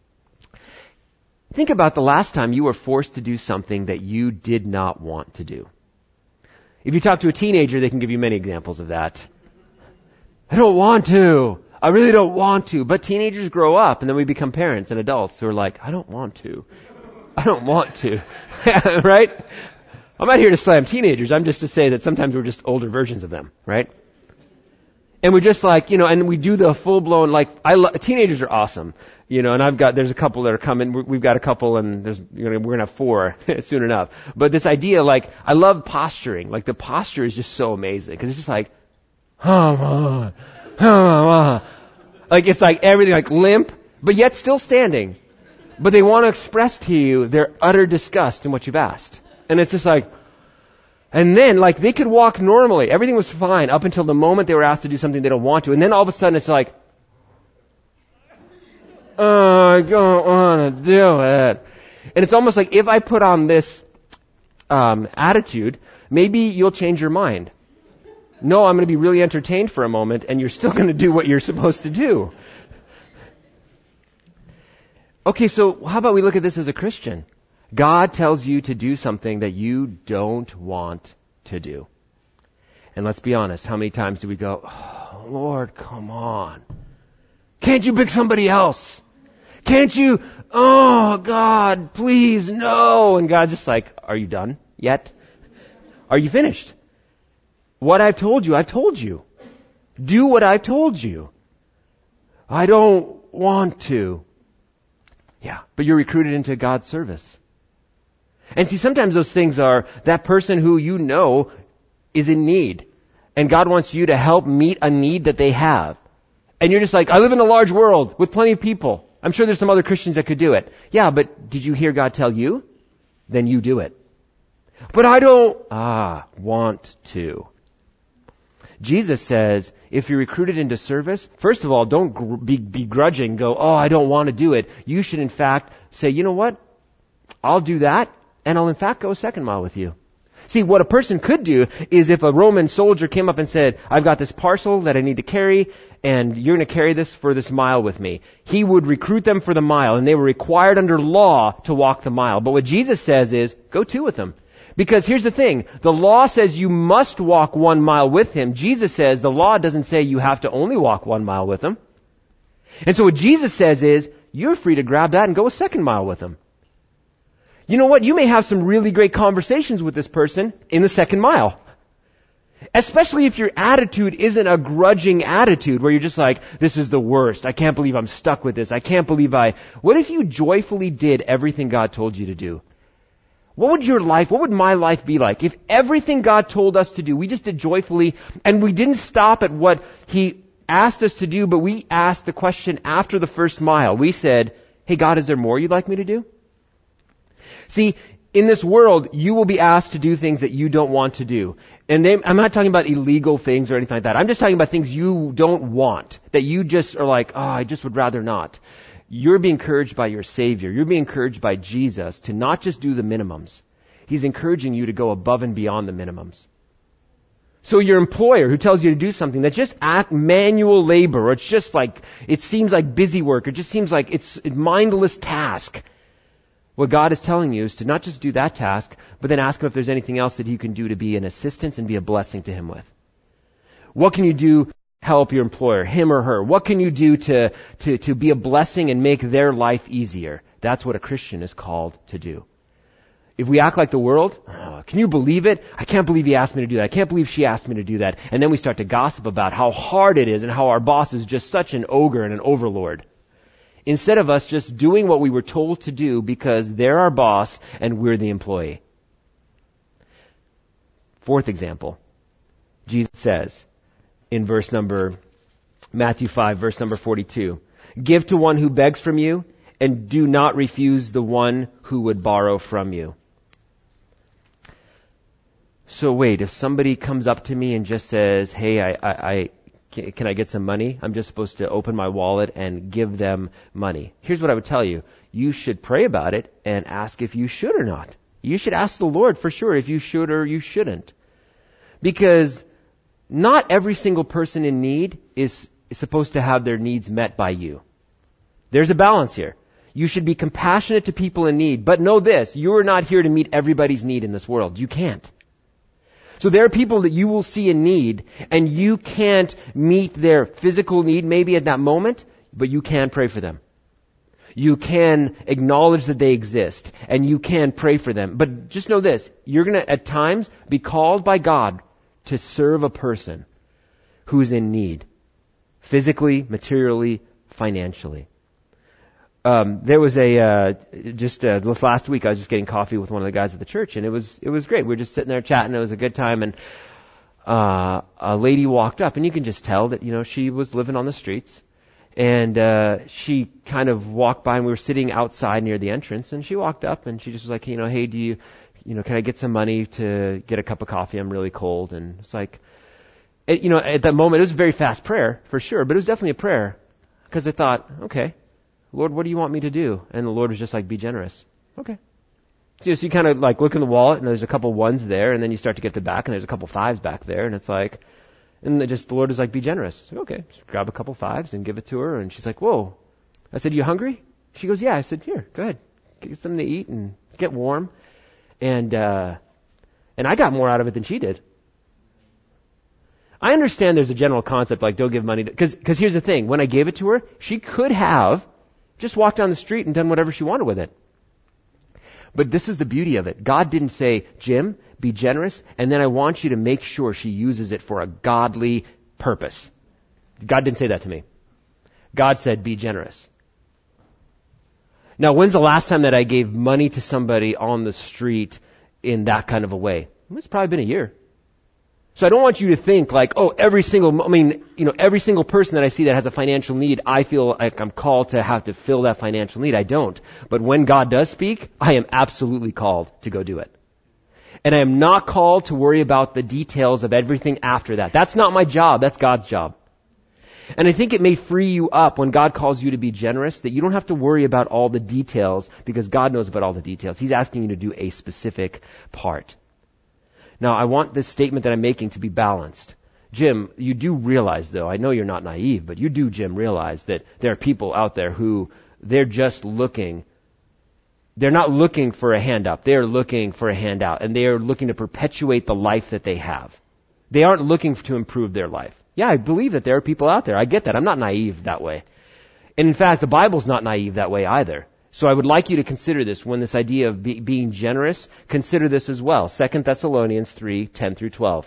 Speaker 1: Think about the last time you were forced to do something that you did not want to do. If you talk to a teenager, they can give you many examples of that. I don't want to. I really don't want to. But teenagers grow up, and then we become parents and adults who are like, I don't want to. I don't want to. Right? I'm not here to slam teenagers. I'm just to say that sometimes we're just older versions of them, right? And we're just like, and we do the full-blown, teenagers are awesome. And there's a couple that are coming. We've got a couple, and we're going to have 4 soon enough. But this idea, I love posturing. The posture is just so amazing. Because it's just it's like everything, limp, but yet still standing. But they want to express to you their utter disgust in what you've asked. And it's just and then, they could walk normally. Everything was fine up until the moment they were asked to do something they don't want to. And then all of a sudden it's I don't want to do it. And it's almost like if I put on this attitude, maybe you'll change your mind. No, I'm going to be really entertained for a moment, and you're still going to do what you're supposed to do. Okay, so how about we look at this as a Christian? God tells you to do something that you don't want to do. And let's be honest, how many times do we go, oh, Lord, come on. Can't you pick somebody else? Can't you? Oh, God, please, no. And God's just like, are you done yet? Are you finished? What I've told you, I've told you. Do what I've told you. I don't want to. Yeah, but you're recruited into God's service. And see, sometimes those things are that person who you know is in need. And God wants you to help meet a need that they have. And you're just like, I live in a large world with plenty of people. I'm sure there's some other Christians that could do it. Yeah, but did you hear God tell you? Then you do it. But I don't want to. Jesus says, if you're recruited into service, first of all, don't be begrudging, go, oh, I don't want to do it. You should in fact say, you know what? I'll do that, and I'll in fact go a second mile with you. See, what a person could do is if a Roman soldier came up and said, I've got this parcel that I need to carry, and you're going to carry this for this mile with me. He would recruit them for the mile, and they were required under law to walk the mile. But what Jesus says is, go two with them. Because here's the thing, the law says you must walk 1 mile with him. Jesus says the law doesn't say you have to only walk 1 mile with him. And so what Jesus says is, you're free to grab that and go a second mile with him. You know what? You may have some really great conversations with this person in the second mile. Especially if your attitude isn't a grudging attitude where you're just like, this is the worst. I can't believe I'm stuck with this. I can't believe What if you joyfully did everything God told you to do? What would my life be like if everything God told us to do, we just did joyfully, and we didn't stop at what He asked us to do, but we asked the question after the first mile. We said, hey God, is there more you'd like me to do? See, in this world, you will be asked to do things that you don't want to do. And I'm not talking about illegal things or anything like that. I'm just talking about things you don't want, that you just are like, oh, I just would rather not. You're being encouraged by your Savior. You're being encouraged by Jesus to not just do the minimums. He's encouraging you to go above and beyond the minimums. So your employer who tells you to do something that's just manual labor, or it's just like, it seems like busy work, or it just seems like it's a mindless task. What God is telling you is to not just do that task, but then ask Him if there's anything else that you can do to be an assistance and be a blessing to Him with. What can you do? Help your employer, him or her. What can you do to be a blessing and make their life easier? That's what a Christian is called to do. If we act like the world, can you believe it? I can't believe he asked me to do that. I can't believe she asked me to do that. And then we start to gossip about how hard it is and how our boss is just such an ogre and an overlord. Instead of us just doing what we were told to do because they're our boss and we're the employee. Fourth example, Jesus says, in Matthew 5, verse number 42. Give to one who begs from you, and do not refuse the one who would borrow from you. So wait, if somebody comes up to me and just says, hey, can I get some money? I'm just supposed to open my wallet and give them money. Here's what I would tell you. You should pray about it and ask if you should or not. You should ask the Lord for sure if you should or you shouldn't. Because not every single person in need is supposed to have their needs met by you. There's a balance here. You should be compassionate to people in need. But know this, you are not here to meet everybody's need in this world. You can't. So there are people that you will see in need, and you can't meet their physical need maybe at that moment, but you can pray for them. You can acknowledge that they exist, and you can pray for them. But just know this, you're going to at times be called by God to serve a person who's in need, physically, materially, financially. There was this last week I was just getting coffee with one of the guys at the church, and it was great. We were just sitting there chatting. It was a good time, and a lady walked up, and you can just tell that, she was living on the streets, and she kind of walked by, and we were sitting outside near the entrance, and she walked up, and she just was like, hey, do you, can I get some money to get a cup of coffee? I'm really cold. And it's like, at that moment, it was a very fast prayer, for sure, but it was definitely a prayer, because I thought, okay, Lord, what do you want me to do? And the Lord was just like, be generous. Okay. So you kind of like look in the wallet and there's a couple ones there, and then you start to get to the back and there's a couple fives back there, and it's like, and the Lord is like, be generous. It's like, okay, just grab a couple fives and give it to her, and she's like, whoa. I said, you hungry? She goes, yeah. I said, here, go ahead, get something to eat and get warm, and I got more out of it than she did. I understand there's a general concept like don't give money to, because here's the thing, when I gave it to her, she could have just walked down the street and done whatever she wanted with it. But this is the beauty of it. God didn't say, Jim, be generous, and then I want you to make sure she uses it for a godly purpose. God didn't say that to me. God said, be generous. Now, when's the last time that I gave money to somebody on the street in that kind of a way? It's probably been a year. So I don't want you to think like, oh, every single person that I see that has a financial need, I feel like I'm called to have to fill that financial need. I don't. But when God does speak, I am absolutely called to go do it. And I am not called to worry about the details of everything after that. That's not my job. That's God's job. And I think it may free you up when God calls you to be generous, that you don't have to worry about all the details because God knows about all the details. He's asking you to do a specific part. Now, I want this statement that I'm making to be balanced. Jim, you do realize, though, I know you're not naive, but you do, Jim, realize that there are people out there who they're not looking for a hand up. They're looking for a handout, and they are looking to perpetuate the life that they have. They aren't looking to improve their life. Yeah, I believe that there are people out there. I get that. I'm not naive that way. And in fact, the Bible's not naive that way either. So I would like you to consider this when this idea of being generous, consider this as well. 2 Thessalonians 3:10-12.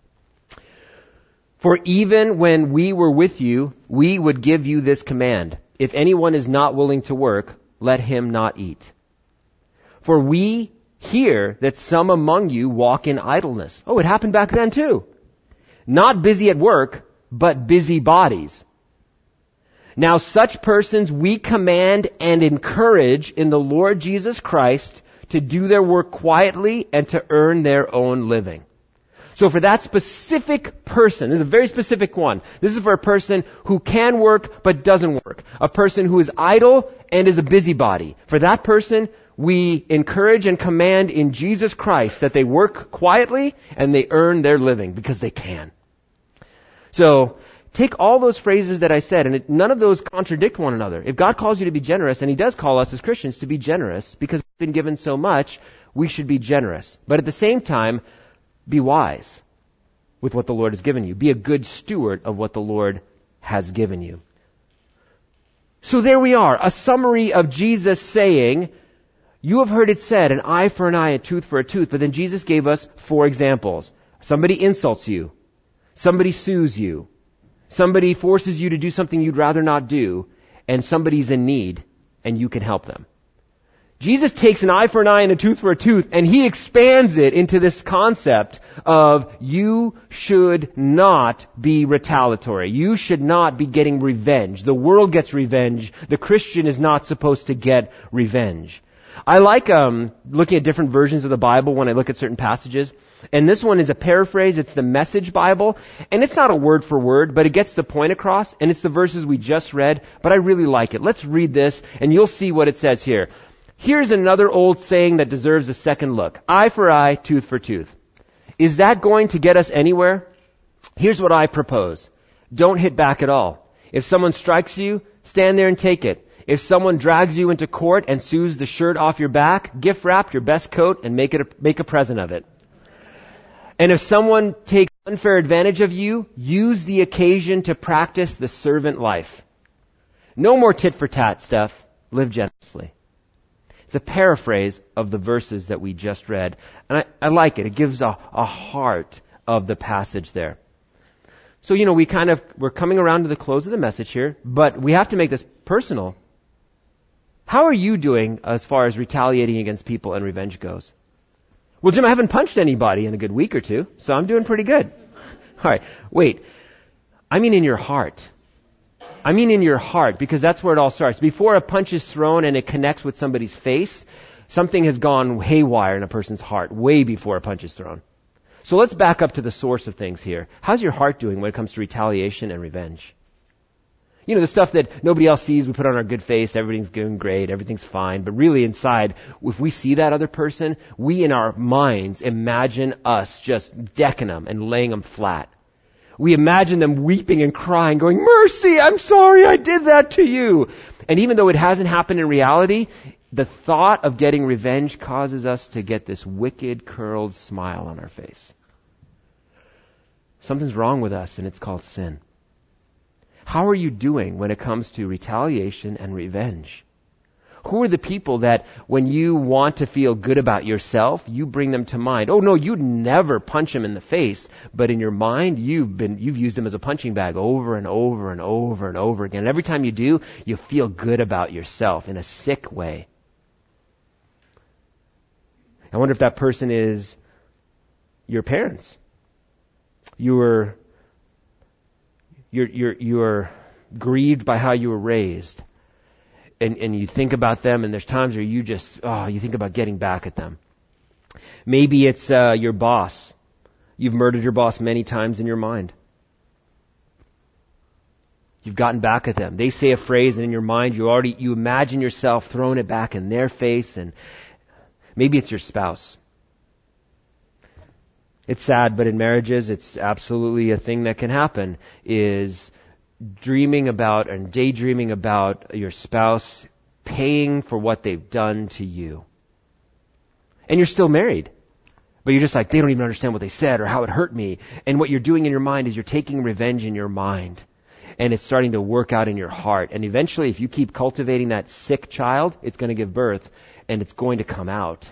Speaker 1: For even when we were with you, we would give you this command. If anyone is not willing to work, let him not eat. For we hear that some among you walk in idleness. Oh, it happened back then too. Not busy at work, but busy bodies. Now such persons we command and encourage in the Lord Jesus Christ to do their work quietly and to earn their own living. So for that specific person, this is a very specific one. This is for a person who can work but doesn't work. A person who is idle and is a busybody. For that person, we encourage and command in Jesus Christ that they work quietly and they earn their living because they can. So take all those phrases that I said, and none of those contradict one another. If God calls you to be generous, and He does call us as Christians to be generous, because we've been given so much, we should be generous. But at the same time, be wise with what the Lord has given you. Be a good steward of what the Lord has given you. So there we are, a summary of Jesus saying, you have heard it said, an eye for an eye, a tooth for a tooth. But then Jesus gave us 4 examples. Somebody insults you. Somebody sues you. Somebody forces you to do something you'd rather not do, and somebody's in need, and you can help them. Jesus takes an eye for an eye and a tooth for a tooth, and He expands it into this concept of you should not be retaliatory. You should not be getting revenge. The world gets revenge. The Christian is not supposed to get revenge. I like looking at different versions of the Bible when I look at certain passages. And this one is a paraphrase. It's the Message Bible. And it's not a word for word, but it gets the point across. And it's the verses we just read. But I really like it. Let's read this, and you'll see what it says here. Here's another old saying that deserves a second look. Eye for eye, tooth for tooth. Is that going to get us anywhere? Here's what I propose. Don't hit back at all. If someone strikes you, stand there and take it. If someone drags you into court and sews the shirt off your back, gift wrap your best coat and make a present of it. And if someone takes unfair advantage of you, use the occasion to practice the servant life. No more tit for tat stuff. Live generously. It's a paraphrase of the verses that we just read. And I like it. It gives a heart of the passage there. So, we're coming around to the close of the message here, but we have to make this personal. How are you doing as far as retaliating against people and revenge goes? Well, Jim, I haven't punched anybody in a good week or two, so I'm doing pretty good. All right, wait. I mean in your heart. I mean in your heart, because that's where it all starts. Before a punch is thrown and it connects with somebody's face, something has gone haywire in a person's heart, way before a punch is thrown. So let's back up to the source of things here. How's your heart doing when it comes to retaliation and revenge? You know, the stuff that nobody else sees, we put on our good face, everything's going great, everything's fine. But really inside, if we see that other person, we in our minds imagine us just decking them and laying them flat. We imagine them weeping and crying, going, mercy, I'm sorry I did that to you. And even though it hasn't happened in reality, the thought of getting revenge causes us to get this wicked, curled smile on our face. Something's wrong with us, and it's called sin. How are you doing when it comes to retaliation and revenge? Who are the people that when you want to feel good about yourself, you bring them to mind? Oh no, you'd never punch him in the face, but in your mind, you've used him as a punching bag over and over and over and over again. And every time you do, you feel good about yourself in a sick way. I wonder if that person is your parents. You're grieved by how you were raised. And you think about them, and there's times where you think about getting back at them. Maybe it's your boss. You've murdered your boss many times in your mind. You've gotten back at them. They say a phrase, and in your mind you imagine yourself throwing it back in their face. And maybe it's your spouse. It's sad, but in marriages, it's absolutely a thing that can happen, is dreaming about and daydreaming about your spouse paying for what they've done to you. And you're still married. But you're just like, they don't even understand what they said or how it hurt me. And what you're doing in your mind is you're taking revenge in your mind. And it's starting to work out in your heart. And eventually, if you keep cultivating that sick child, it's going to give birth and it's going to come out.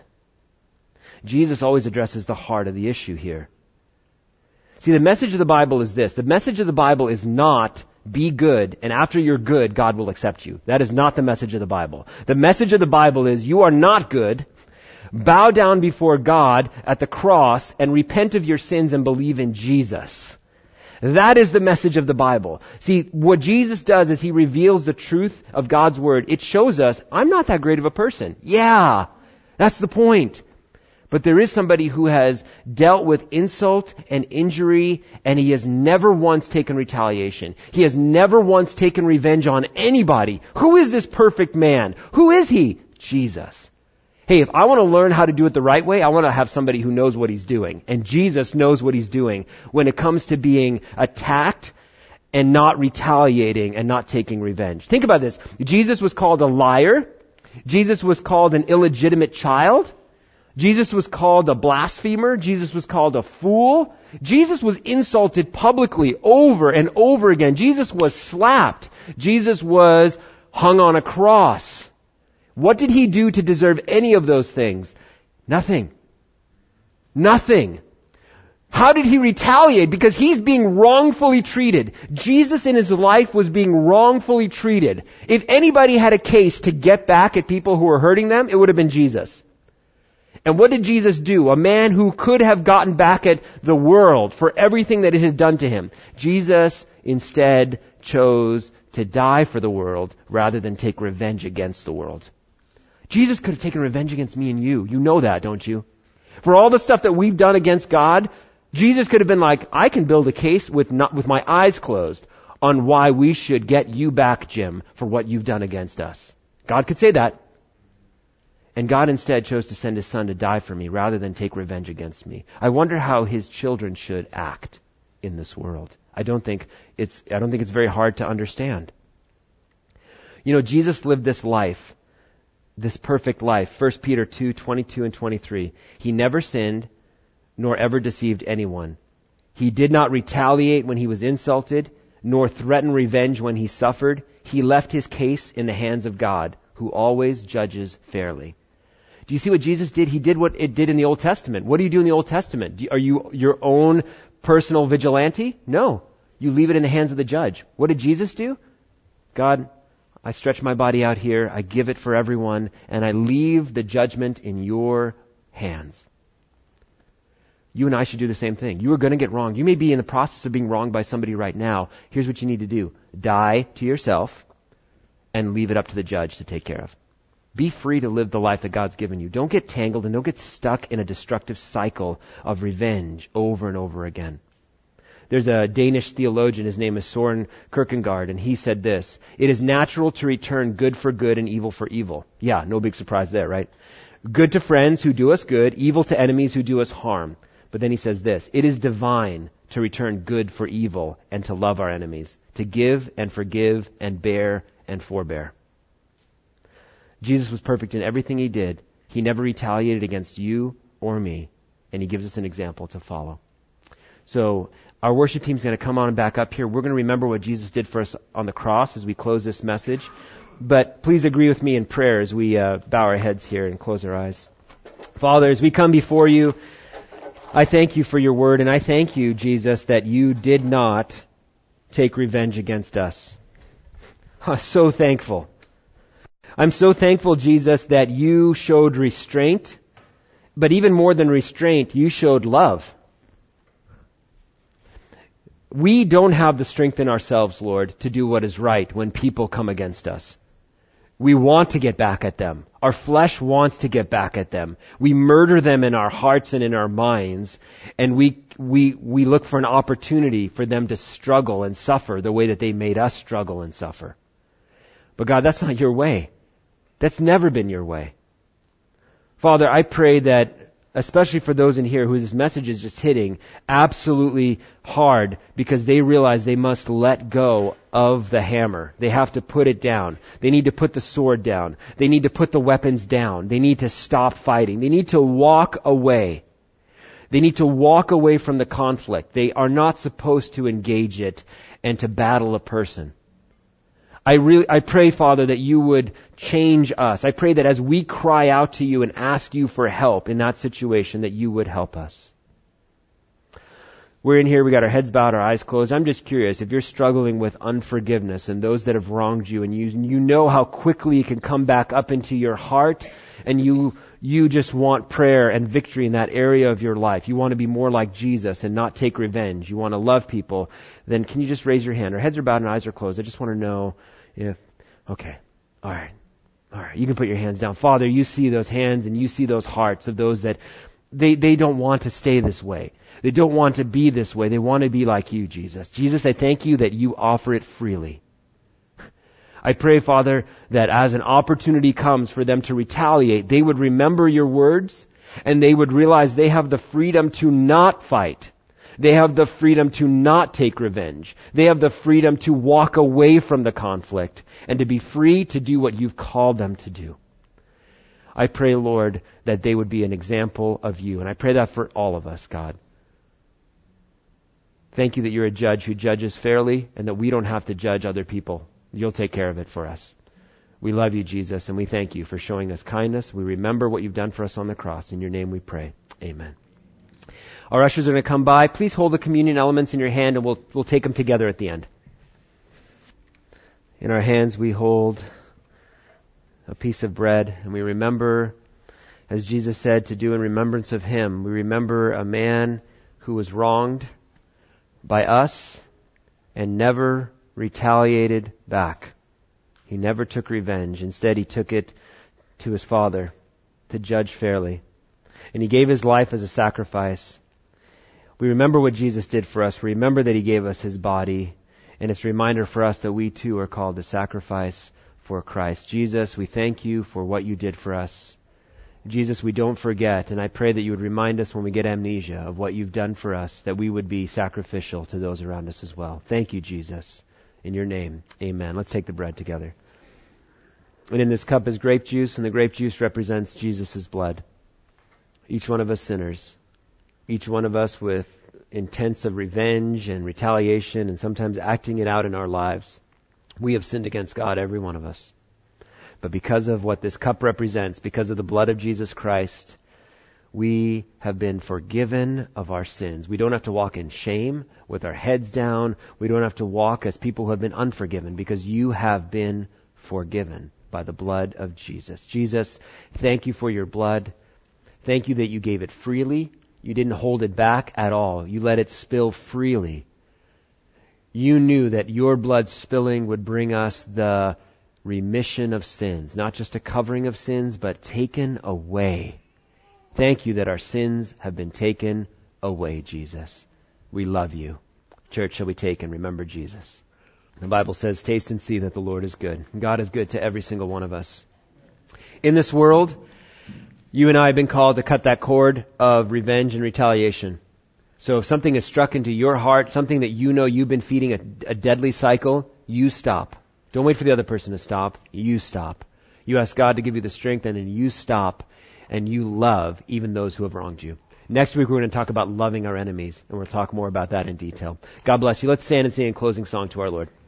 Speaker 1: Jesus always addresses the heart of the issue here. See, the message of the Bible is this. The message of the Bible is not be good, and after you're good, God will accept you. That is not the message of the Bible. The message of the Bible is you are not good. Bow down before God at the cross and repent of your sins and believe in Jesus. That is the message of the Bible. See, what Jesus does is he reveals the truth of God's Word. It shows us, I'm not that great of a person. Yeah, that's the point. But there is somebody who has dealt with insult and injury, and he has never once taken retaliation. He has never once taken revenge on anybody. Who is this perfect man? Who is he? Jesus. Hey, if I want to learn how to do it the right way, I want to have somebody who knows what he's doing. And Jesus knows what he's doing when it comes to being attacked and not retaliating and not taking revenge. Think about this. Jesus was called a liar. Jesus was called an illegitimate child. Jesus was called a blasphemer. Jesus was called a fool. Jesus was insulted publicly over and over again. Jesus was slapped. Jesus was hung on a cross. What did he do to deserve any of those things? Nothing. Nothing. How did he retaliate? Because he's being wrongfully treated. Jesus in his life was being wrongfully treated. If anybody had a case to get back at people who were hurting them, it would have been Jesus. And what did Jesus do? A man who could have gotten back at the world for everything that it had done to him. Jesus instead chose to die for the world rather than take revenge against the world. Jesus could have taken revenge against me and you. You know that, don't you? For all the stuff that we've done against God, Jesus could have been like, I can build a case with my eyes closed on why we should get you back, Jim, for what you've done against us. God could say that. And God instead chose to send his son to die for me rather than take revenge against me. I wonder how his children should act in this world. I don't think it's very hard to understand. You know, Jesus lived this life, this perfect life. 1 Peter 2:22 and 23. He never sinned, nor ever deceived anyone. He did not retaliate when he was insulted, nor threaten revenge when he suffered. He left his case in the hands of God, who always judges fairly. Do you see what Jesus did? He did what it did in the Old Testament. What do you do in the Old Testament? Are you your own personal vigilante? No. You leave it in the hands of the judge. What did Jesus do? God, I stretch my body out here, I give it for everyone, and I leave the judgment in your hands. You and I should do the same thing. You are going to get wronged. You may be in the process of being wronged by somebody right now. Here's what you need to do. Die to yourself and leave it up to the judge to take care of. Be free to live the life that God's given you. Don't get tangled and don't get stuck in a destructive cycle of revenge over and over again. There's a Danish theologian, his name is Søren Kierkegaard, and he said this: "It is natural to return good for good and evil for evil." Yeah, no big surprise there, right? Good to friends who do us good, evil to enemies who do us harm. But then he says this: "It is divine to return good for evil and to love our enemies, to give and forgive and bear and forbear." Jesus was perfect in everything he did. He never retaliated against you or me, and he gives us an example to follow. So our worship team's going to come on and back up here. We're going to remember what Jesus did for us on the cross as we close this message. But please agree with me in prayer as we bow our heads here and close our eyes. Father, as we come before you, I thank you for your word, and I thank you, Jesus, that you did not take revenge against us. I'm so thankful. I'm so thankful, Jesus, that you showed restraint, but even more than restraint, you showed love. We don't have the strength in ourselves, Lord, to do what is right when people come against us. We want to get back at them. Our flesh wants to get back at them. We murder them in our hearts and in our minds, and we look for an opportunity for them to struggle and suffer the way that they made us struggle and suffer. But God, that's not your way. That's never been your way. Father, I pray that, especially for those in here who this message is just hitting absolutely hard because they realize they must let go of the hammer. They have to put it down. They need to put the sword down. They need to put the weapons down. They need to stop fighting. They need to walk away. They need to walk away from the conflict. They are not supposed to engage it and to battle a person. I pray, Father, that you would change us. I pray that as we cry out to you and ask you for help in that situation, that you would help us. We're in here, we got our heads bowed, our eyes closed. I'm just curious, if you're struggling with unforgiveness and those that have wronged you, and you know how quickly it can come back up into your heart, and you just want prayer and victory in that area of your life. You want to be more like Jesus and not take revenge. You want to love people. Then can you just raise your hand? Our heads are bowed and our eyes are closed. I just want to know if, okay, all right. You can put your hands down. Father, you see those hands and you see those hearts of those that they don't want to stay this way. They don't want to be this way. They want to be like you, Jesus. Jesus, I thank you that you offer it freely. I pray, Father, that as an opportunity comes for them to retaliate, they would remember your words and they would realize they have the freedom to not fight. They have the freedom to not take revenge. They have the freedom to walk away from the conflict and to be free to do what you've called them to do. I pray, Lord, that they would be an example of you. And I pray that for all of us, God. Thank you that you're a judge who judges fairly and that we don't have to judge other people. You'll take care of it for us. We love you, Jesus, and we thank you for showing us kindness. We remember what you've done for us on the cross. In your name we pray. Amen. Our ushers are going to come by. Please hold the communion elements in your hand and we'll take them together at the end. In our hands we hold a piece of bread and we remember, as Jesus said, to do in remembrance of him. We remember a man who was wronged by us and never retaliated back. He never took revenge. Instead, he took it to his Father to judge fairly. And he gave his life as a sacrifice. We remember what Jesus did for us. We remember that he gave us his body. And it's a reminder for us that we too are called to sacrifice for Christ. Jesus, we thank you for what you did for us. Jesus, we don't forget, and I pray that you would remind us when we get amnesia of what you've done for us, that we would be sacrificial to those around us as well. Thank you, Jesus. In your name, amen. Let's take the bread together. And in this cup is grape juice, and the grape juice represents Jesus' blood. Each one of us sinners. Each one of us with intents of revenge and retaliation and sometimes acting it out in our lives. We have sinned against God, every one of us. But because of what this cup represents, because of the blood of Jesus Christ, we have been forgiven of our sins. We don't have to walk in shame with our heads down. We don't have to walk as people who have been unforgiven because you have been forgiven by the blood of Jesus. Jesus, thank you for your blood. Thank you that you gave it freely. You didn't hold it back at all. You let it spill freely. You knew that your blood spilling would bring us the remission of sins, not just a covering of sins, but taken away. Thank you that our sins have been taken away, Jesus. We love you. Church, shall we take and remember Jesus? The Bible says, taste and see that the Lord is good. God is good to every single one of us. In this world, you and I have been called to cut that cord of revenge and retaliation. So if something is struck into your heart, something that you know you've been feeding a deadly cycle, you stop. Don't wait for the other person to stop. You stop. You ask God to give you the strength, and then you stop, and you love even those who have wronged you. Next week, we're going to talk about loving our enemies, and we'll talk more about that in detail. God bless you. Let's stand and sing a closing song to our Lord.